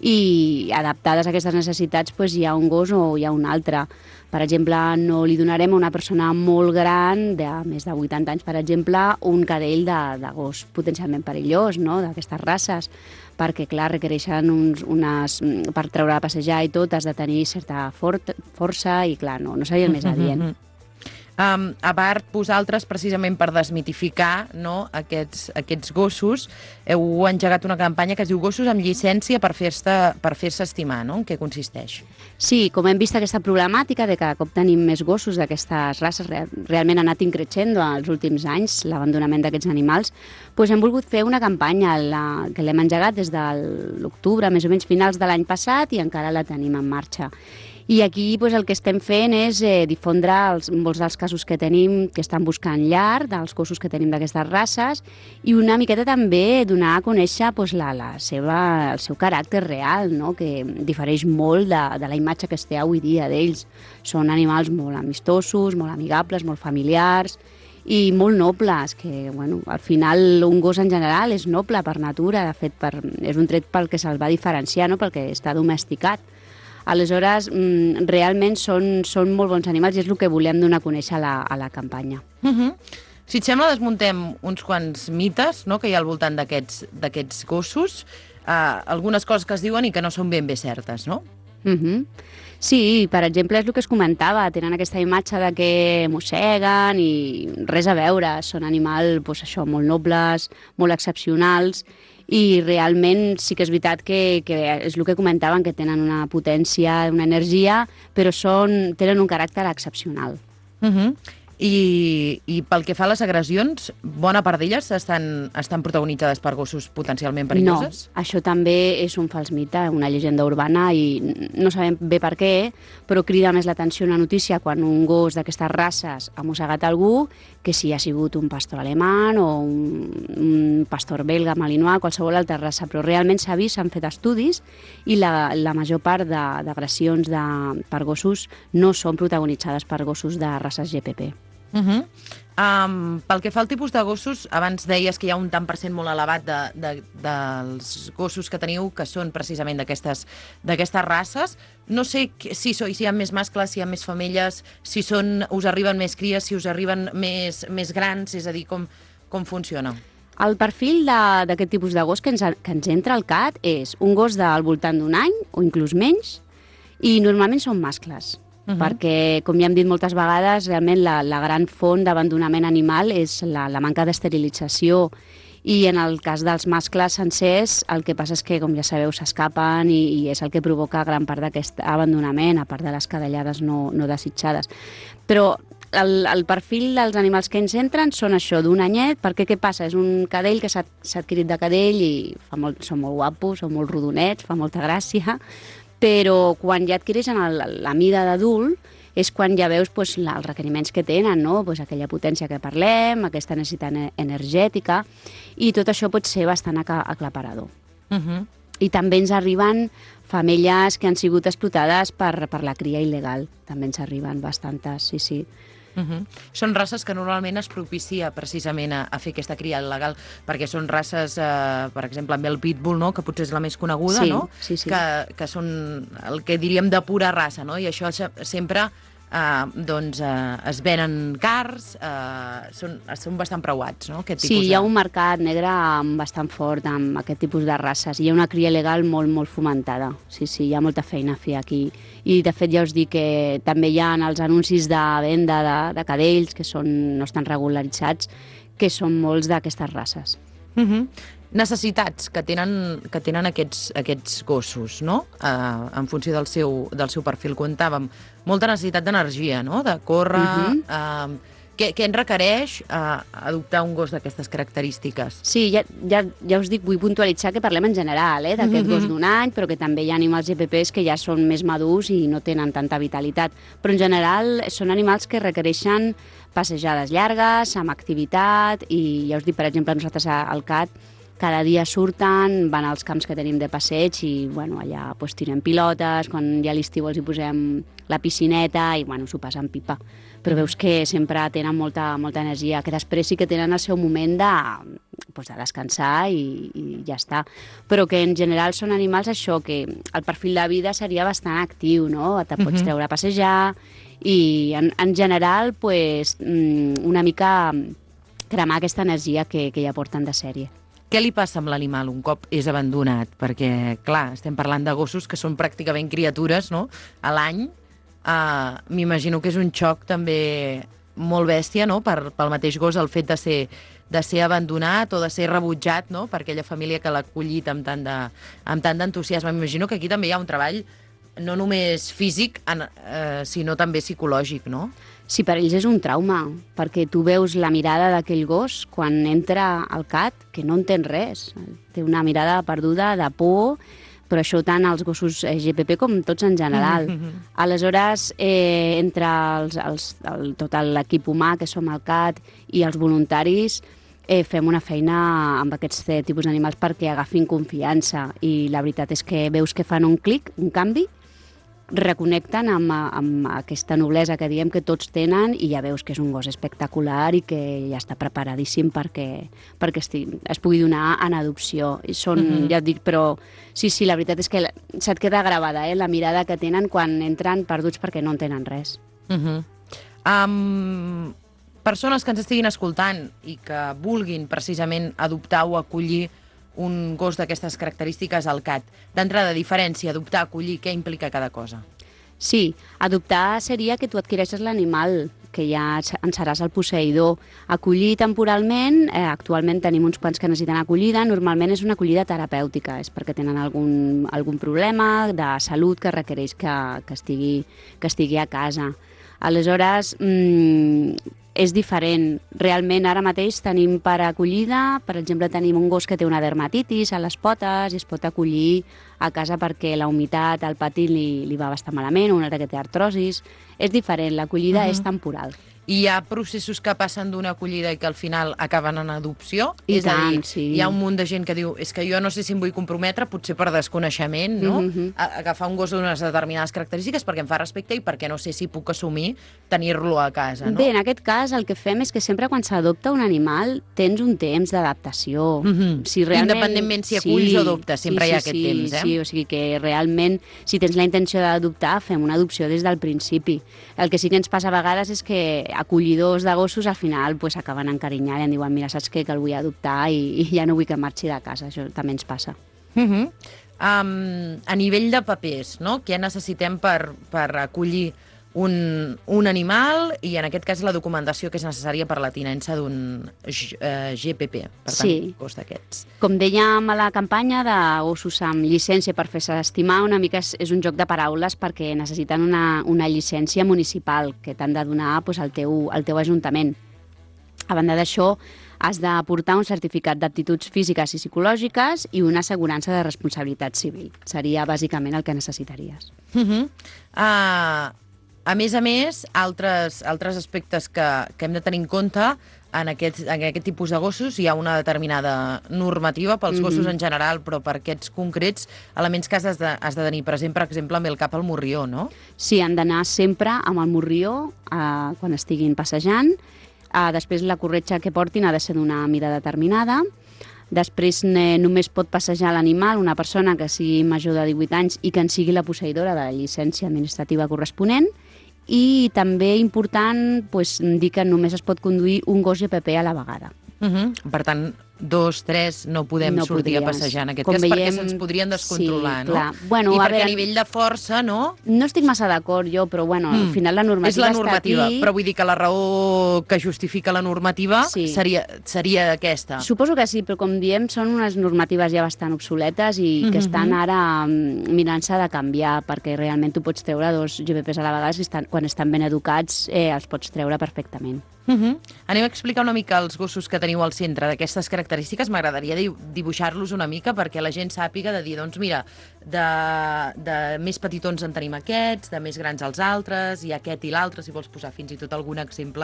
i adaptades a aquestes necessitats doncs, hi ha un gos o hi ha un altre. Per exemple, no li donarem a una persona molt gran, de més de vuitanta anys, per exemple, un cadell de, de gos potencialment perillós, no?, d'aquestes races, perquè, clar, requereixen uns, unes... per treure a passejar i tot, has de tenir certa for força i, clar, no, no seria el més adient. Um, a part, vosaltres, precisament per desmitificar, no, aquests, aquests gossos, heu engegat una campanya que es diu Gossos amb llicència per fer-se per fer-se estimar, no? En què consisteix? Sí, com hem vist aquesta problemàtica de que cada cop tenim més gossos d'aquestes races, realment ha anat increixent els últims anys, l'abandonament d'aquests animals, doncs hem volgut fer una campanya la, que l'hem engegat des de l'octubre, més o menys finals de l'any passat, i encara la tenim en marxa. I aquí doncs, el que estem fent és eh, difondre els, molts dels casos que tenim que estan buscant llar, dels gossos que tenim d'aquestes races, i una miqueta també donar a conèixer doncs, la, la seva, el seu caràcter real, no?, que difereix molt de, de la imatge que es té avui dia d'ells. Són animals molt amistosos, molt amigables, molt familiars i molt nobles, que bueno, al final un gos en general és noble per natura, de fet per, és un tret pel que se'l va diferenciar, no?, perquè està domesticat. Aleshores, realment són, són molt bons animals i és el que volem donar a conèixer a la, a la campanya. Uh-huh. Si et sembla, desmuntem uns quants mites, no?, que hi ha al voltant d'aquests gossos, uh, algunes coses que es diuen i que no són ben bé certes, no? Uh-huh. Sí, per exemple, és el que es comentava, tenen aquesta imatge de que mosseguen i res a veure, són animals doncs, això, molt nobles, molt excepcionals, i realment sí que és veritat que, que és el que comentaven, que tenen una potència, una energia, però són, tenen un caràcter excepcional. Uh-huh. I, I pel que fa a les agressions, bona part d'elles estan, estan protagonitzades per gossos potencialment perilloses? No, això també és un fals mite, una llegenda urbana, i no sabem bé per què, però crida més l'atenció una notícia quan un gos d'aquestes races ha mossegat algú que si ha sigut un pastor alemany o un, un pastor belga, malinois, qualsevol altra raça, però realment s'ha vist, s'han fet estudis i la, la major part d'agressions per gossos no són protagonitzades per gossos de races G P P. Uh-huh. um, pel que fa al tipus de gossos, abans deies que hi ha un tant per cent molt elevat de, de, dels gossos que teniu que són precisament d'aquestes d'aquestes races. No sé si, so, si hi ha més mascles, si hi ha més femelles, si són, us arriben més cries, si us arriben més, més grans, és a dir, com, com funciona? El perfil d'aquest tipus de gos que ens, que ens entra al cat és un gos del voltant d'un any o inclús menys, i normalment són mascles. Uh-huh. Perquè, com ja hem dit moltes vegades, realment la, la gran font d'abandonament animal és la, la manca d'esterilització, i en el cas dels mascles sencers el que passa és que, com ja sabeu, s'escapen i, i és el que provoca gran part d'aquest abandonament, a part de les cadellades no, no desitjades. Però el, el perfil dels animals que ens entren són això, d'un anyet, perquè què passa? És un cadell que s'ha adquirit de cadell i fa molt, són molt guapos, són molt rodonets, fa molta gràcia, però quan ja adquireixen el, la mida d'adult és quan ja veus pues, la, els requeriments que tenen, no? Pues, aquella potència que parlem, aquesta necessitat energètica, i tot això pot ser bastant aclaparador. Uh-huh. I també ens arriben femelles que han sigut explotades per, per la cria il·legal, també ens arriben bastantes, sí, sí. Uh-huh. Són races que normalment es propicia precisament a, a fer aquesta cria il·legal, perquè són races, eh, per exemple, amb el pitbull, no?, que potser és la més coneguda, sí, no? Sí, sí. Que, que són el que diríem de pura raça, no? I això sempre eh, doncs, eh, es venen cars, eh, són, són bastant preuats, no? Aquest sí, tipus hi ha de... un mercat negre bastant fort amb aquest tipus de races. Hi ha una cria legal molt, molt fomentada. Sí, sí, hi ha molta feina a fer aquí. I, de fet, ja us dic que també hi ha els anuncis de venda de, de cadells que són, no estan regularitzats, que són molts d'aquestes races. Uh-huh. Necessitats que tenen, que tenen aquests, aquests gossos, no? Uh, en funció del seu, del seu perfil. Comptàvem molta necessitat d'energia, no? De córrer... Uh-huh. uh, què, què en requereix uh, adoptar un gos d'aquestes característiques? Sí, ja, ja, ja us dic, vull puntualitzar que parlem en general, eh, d'aquest uh-huh. gos d'un any, però que també hi ha animals G P Ps que ja són més madurs i no tenen tanta vitalitat. Però en general són animals que requereixen passejades llargues, amb activitat, i ja us dic, per exemple, nosaltres al cat cada dia surten, van als camps que tenim de passeig i bueno, allà pues, tirem pilotes, quan hi ha l'estiu els hi posem la piscineta i bueno, s'ho passen pipa. Però veus que sempre tenen molta, molta energia, que després sí que tenen el seu moment de, pues, de descansar i, i ja està. Però que en general són animals això, que el perfil de vida seria bastant actiu, no? Te pots Mhm. treure a passejar i en, en general pues, una mica cremar aquesta energia que, que ja porten de sèrie. Què li passa amb l'animal un cop és abandonat? Perquè, clar, estem parlant de gossos que són pràcticament criatures, no?, a l'any. Uh, M'imagino que és un xoc també molt bèstia, no?, per, pel mateix gos, el fet de ser, de ser abandonat o de ser rebutjat, no?, per aquella família que l'ha acollit amb tant de, amb tant d'entusiasme. M'imagino que aquí també hi ha un treball no només físic, en, eh, sinó també psicològic, no? Sí, per ells és un trauma, perquè tu veus la mirada d'aquell gos quan entra al cat, que no entén res. Té una mirada perduda, de por, però això tant els gossos G P P com tots en general. Mm-hmm. Aleshores, eh, entre els, els, el, tot l'equip humà, que som el CAT, i els voluntaris, eh, fem una feina amb aquests tipus d'animals perquè agafin confiança. I la veritat és que veus que fan un clic, un canvi, reconnecten amb, amb aquesta noblesa que diem que tots tenen i ja veus que és un gos espectacular i que ja està preparadíssim perquè, perquè esti, es pugui donar en adopció. I són, Mhm. ja et dic, però sí, sí, la veritat és que se't queda gravada, eh, la mirada que tenen quan entren perduts perquè no entenen res. Uh-huh. Um, persones que ens estiguin escoltant i que vulguin precisament adoptar o acollir un gos d'aquestes característiques al CAT. D'entrada, diferència, adoptar, acollir, què implica cada cosa? Sí, adoptar seria que tu adquireixes l'animal, que ja en seràs el posseïdor. Acollir temporalment, eh, actualment tenim uns quants que necessiten acollida, normalment és una acollida terapèutica, és perquè tenen algun, algun problema de salut que requereix que, que, estigui, que estigui a casa. Aleshores, mmm, és diferent. Realment ara mateix tenim per acollida, per exemple, tenim un gos que té una dermatitis a les potes i es pot acollir a casa perquè la humitat al pati li, li va bastant malament, un altre que té artrosis. És diferent, l'acollida Mhm. és temporal. I hi ha processos que passen d'una acollida i que al final acaben en adopció? I és a dir, tant, sí. hi ha un munt de gent que diu és que jo no sé si em vull comprometre, potser per desconeixement, no? Mhm. A agafar un gos d'unes determinades característiques perquè em fa respecte i perquè no sé si puc assumir tenir-lo a casa, no? Bé, en aquest cas el que fem és que sempre quan s'adopta un animal tens un temps d'adaptació. Mhm. Si realment... Independentment si aculls o adoptes, sempre sí, hi ha sí, aquest sí, temps, eh? Sí, o sigui que realment, si tens la intenció d'adoptar, fem una adopció des del principi. El que sí que ens passa a vegades és que acollidors de gossos al final pues, acaben encarinyant i em diuen mira, saps què, que el vull adoptar i, i ja no vull que marxi de casa. Això també ens passa. Uh -huh. um, a nivell de papers, no? Què necessitem per, per acollir un, un animal i en aquest cas la documentació que és necessària per la tinença d'un uh, G P P, per tant, Sí. gos d'aquests. Com dèiem a la campanya de gossos amb llicència per fer-se estimar, una mica és, és un joc de paraules perquè necessiten una, una llicència municipal que t'han de donar pues, al, teu, al teu ajuntament. A banda d'això, has de portar un certificat d'aptituds físiques i psicològiques i una assegurança de responsabilitat civil. Seria bàsicament el que necessitaries. Uh -huh. uh, a més a més, altres, altres aspectes que, que hem de tenir en compte en aquest, en aquest tipus de gossos hi ha una determinada normativa pels Mhm. gossos en general, però per aquests concrets elements que has de, has de tenir present, per exemple, amb el cap al morrió, no? Sí, han d'anar sempre amb el morrió eh, quan estiguin passejant. Eh, després la corretja que portin ha de ser d'una mida determinada. Després eh, només pot passejar l'animal una persona que sigui major de divuit anys i que en sigui la posseïdora de la llicència administrativa corresponent. I també important pues, dir que només es pot conduir un gos G P P a la vegada. Uh -huh. Per tant, dos, tres, no podem No sortir podries. a passejar en aquest Com cas perquè veiem, se'ns podrien descontrolar, sí, no? clar. Bueno, I a perquè veure, a nivell de força, no? No estic massa d'acord jo, però bueno, al Mm. final la normativa És la normativa, està aquí. però vull dir que la raó que justifica la normativa Sí. seria, seria aquesta. Suposo que sí, però com diem, són unes normatives ja bastant obsoletes i que Mhm. estan ara mm, mirant-se de canviar, perquè realment tu pots treure dos G P Ps a la vegada, si estan, quan estan ben educats eh, els pots treure perfectament. Uh -huh. Anem a explicar una mica els gossos que teniu al centre d'aquestes característiques. M'agradaria dibuixar-los una mica perquè la gent sàpiga de dir, doncs mira, de, de més petitons en tenim aquests, de més grans els altres, i aquest i l'altre, si vols posar fins i tot algun exemple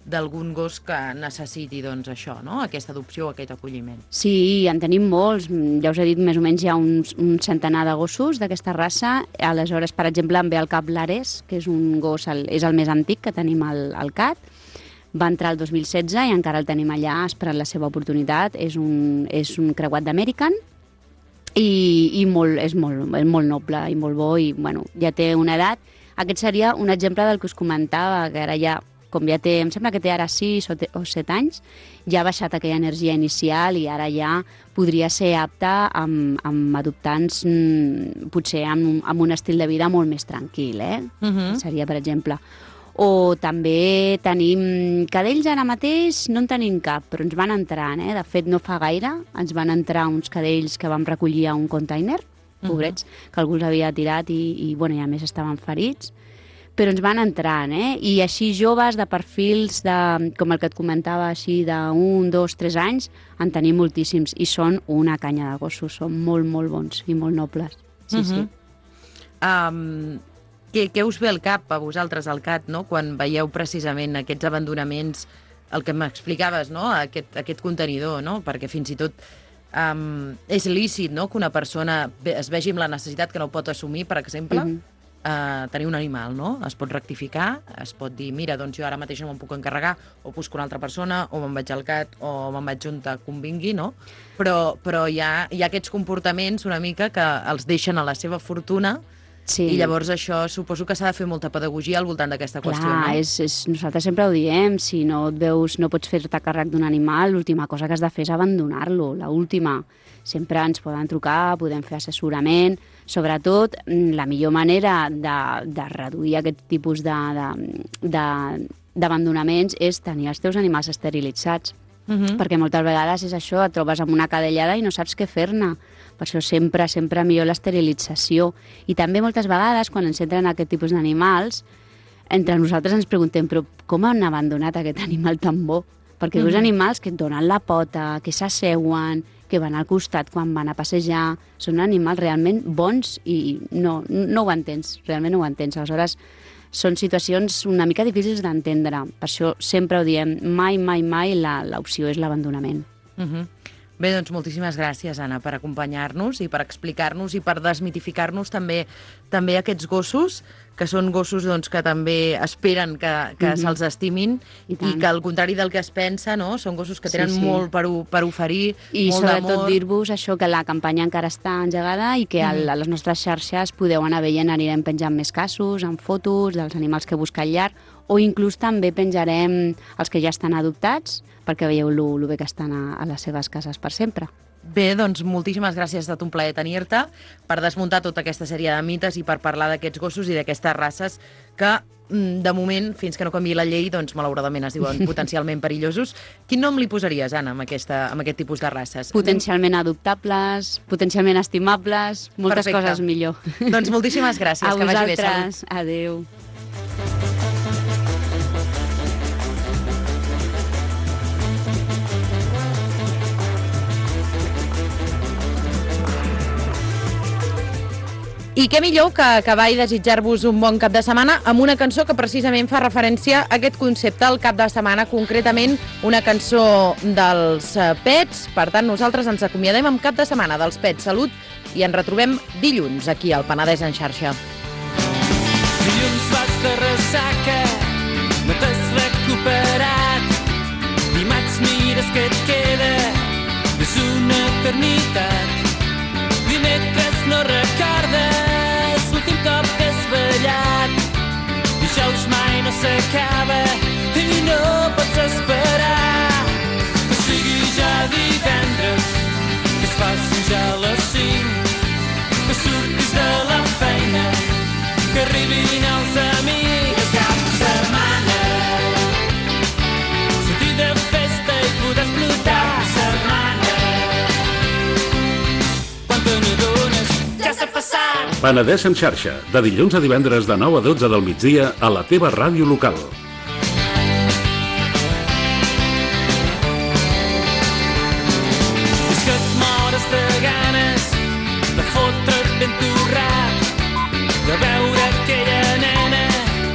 d'algun gos que necessiti doncs, això, no? Aquesta adopció o aquest acolliment. Sí, en tenim molts. Ja us he dit, més o menys hi ha uns, un centenar de gossos d'aquesta raça. Aleshores, per exemple, em ve al cap l'Ares, que és un gos, el, és el més antic que tenim al, al C A T. Va entrar el dos mil setze i encara el tenim allà esperant la seva oportunitat. És un, és un creuat d'American i, i molt, és, molt, és molt noble i molt bo i bueno, ja té una edat. Aquest seria un exemple del que us comentava, que ara ja com ja té, em sembla que té ara sis o, o set anys, ja ha baixat aquella energia inicial i ara ja podria ser apte amb, amb adoptants mmm, potser amb, amb un estil de vida molt més tranquil, eh? Uh-huh. Seria, per exemple. O també tenim cadells ara mateix, no en tenim cap, però ens van entrant, eh? De fet, no fa gaire, ens van entrar uns cadells que vam recollir a un container, pobrets, uh-huh. que algú els havia tirat i, i, bueno, i a més estaven ferits, però ens van entrant, eh? I així joves de perfils, de, com el que et comentava, així d'un, dos, tres anys, en tenim moltíssims i són una canya de gossos, són molt, molt bons i molt nobles. Sí, uh-huh. sí. Um, què, què us ve al cap a vosaltres, al C A T, no? Quan veieu precisament aquests abandonaments, el que m'explicaves, no? Aquest, aquest contenidor, no? Perquè fins i tot um, és lícit, no? Que una persona es vegi amb la necessitat que no pot assumir, per exemple, uh-huh. Uh, tenir un animal, no? Es pot rectificar, es pot dir, mira, doncs jo ara mateix no me'n puc encarregar, o busco una altra persona, o me'n vaig al C A T, o me'n vaig on te convingui, no? Però, però hi ha, hi ha aquests comportaments una mica que els deixen a la seva fortuna. Sí. I llavors això suposo que s'ha de fer molta pedagogia al voltant d'aquesta qüestió, Clar, no? És, és, nosaltres sempre ho diem, si no et veus, no pots fer-te càrrec d'un animal, l'última cosa que has de fer és abandonar-lo, l'última. Sempre ens poden trucar, podem fer assessorament, sobretot la millor manera de, de reduir aquest tipus d'abandonaments és tenir els teus animals esterilitzats. Uh-huh. Perquè moltes vegades és això, et trobes amb una cadellada i no saps què fer-ne. Per això sempre, sempre millor l'esterilització. I també moltes vegades, quan ens entren aquest tipus d'animals, entre nosaltres ens preguntem, però com han abandonat aquest animal tan bo? Perquè uh-huh. veus animals que et donen la pota, que s'asseuen, que van al costat quan van a passejar, són animals realment bons i no, no ho entens, realment no ho entens. Aleshores, són situacions una mica difícils d'entendre. Per això sempre ho diem, mai, mai, mai l'opció és l'abandonament. Uh-huh. Bé, doncs moltíssimes gràcies, Anna, per acompanyar-nos i per explicar-nos i per desmitificar-nos també també aquests gossos, que són gossos doncs, que també esperen que, que mm-hmm. se'ls estimin i, i que, al contrari del que es pensa, no? Són gossos que tenen sí, sí. molt per, per oferir, I molt d'amor. I sobretot dir-vos això, que la campanya encara està engegada i que mm. a les nostres xarxes podeu anar veient, anirem penjant més casos, amb fotos dels animals que busca al llar, o inclús també penjarem els que ja estan adoptats, perquè veieu lo bé que estan a, a les seves cases per sempre. Bé, doncs moltíssimes gràcies, ha estat un plaer tenir-te per desmuntar tota aquesta sèrie de mites i per parlar d'aquests gossos i d'aquestes races que, de moment, fins que no canviï la llei, doncs malauradament es diuen potencialment perillosos. Quin nom li posaries, Anna, amb, aquesta, amb aquest tipus de races? Potencialment adoptables, potencialment estimables, moltes Perfecte. Coses millor. Doncs moltíssimes gràcies, a que vagi bé. A vosaltres, adéu. I què millor que acabar i desitjar-vos un bon cap de setmana amb una cançó que precisament fa referència a aquest concepte, el cap de setmana, concretament una cançó dels Pets. Per tant, nosaltres ens acomiadem amb cap de setmana dels Pets. Salut i ens retrobem dilluns aquí al Penedès en xarxa. Dilluns vas de ressaca, no t'has recuperat. Dimarts mires que et queda, és una eternitat. Dimecres no recordes l'últim cop que has ballat. Dijous mai no s'acaba i no pots esperar que sigui ja divendres, que es faci ja a les cinc, que surtis de la feina, que arribin els amics. Cap de setmana, sentir de festa i poder explotar. Setmana, quan te n'adones, ja s'ha passat. Penedès en xarxa, de dilluns a divendres de nou a dotze del migdia a la teva ràdio local.